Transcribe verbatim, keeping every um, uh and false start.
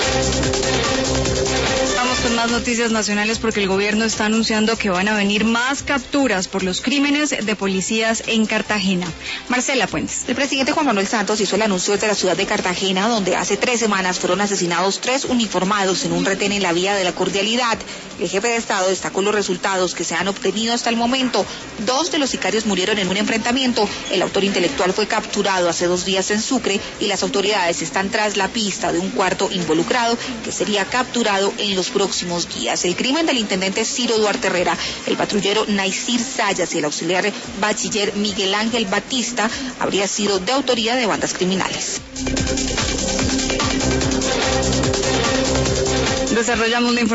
Vamos con más noticias nacionales porque el gobierno está anunciando que van a venir más capturas por los crímenes de policías en Cartagena. Marcela Puentes. El presidente Juan Manuel Santos hizo el anuncio desde la ciudad de Cartagena, donde hace tres semanas fueron asesinados tres uniformados en un retén en la vía de la Cordialidad. El jefe de Estado destacó los resultados que se han obtenido hasta el momento. Dos de los sicarios murieron en un enfrentamiento. El autor intelectual fue capturado hace dos días en Sucre y las autoridades están tras la pista de un cuarto involucrado que sería capturado en los próximos días. El crimen del intendente Ciro Duarte Herrera, el patrullero Naisir Sayas y el auxiliar bachiller Miguel Ángel Batista habría sido de autoría de bandas criminales. Desarrollamos la información.